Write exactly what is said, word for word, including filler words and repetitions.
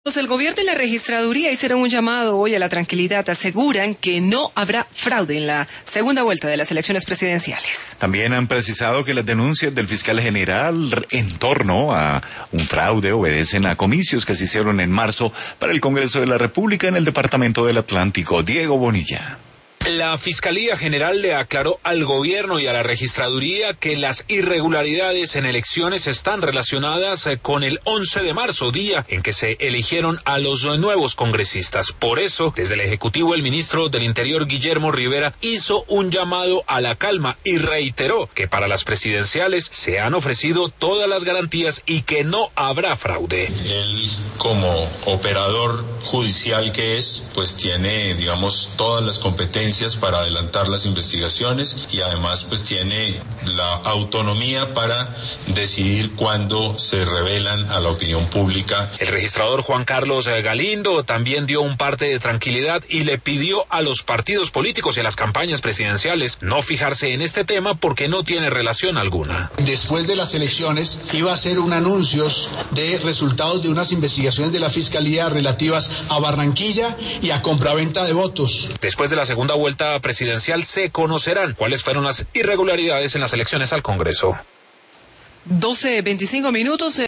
El gobierno y la registraduría hicieron un llamado hoy a la tranquilidad. Aseguran que no habrá fraude en la segunda vuelta de las elecciones presidenciales. También han precisado que las denuncias del fiscal general en torno a un fraude obedecen a comicios que se hicieron en marzo para el Congreso de la República en el Departamento del Atlántico. Diego Bonilla. La Fiscalía General le aclaró al gobierno y a la registraduría que las irregularidades en elecciones están relacionadas con el once de marzo, día en que se eligieron a los nuevos congresistas. Por eso, desde el Ejecutivo, el ministro del Interior, Guillermo Rivera, hizo un llamado a la calma y reiteró que para las presidenciales se han ofrecido todas las garantías y que no habrá fraude. Él, como operador judicial que es, pues tiene, digamos, todas las competencias para adelantar las investigaciones y además pues tiene la autonomía para decidir cuándo se revelan a la opinión pública. El registrador Juan Carlos Galindo también dio un parte de tranquilidad y le pidió a los partidos políticos y a las campañas presidenciales no fijarse en este tema porque no tiene relación alguna. Después de las elecciones iba a hacer un anuncio de resultados de unas investigaciones de la Fiscalía relativas a Barranquilla y a compraventa de votos. Después de la segunda vuelta presidencial se conocerán cuáles fueron las irregularidades en las elecciones al Congreso. doce veinticinco minutos.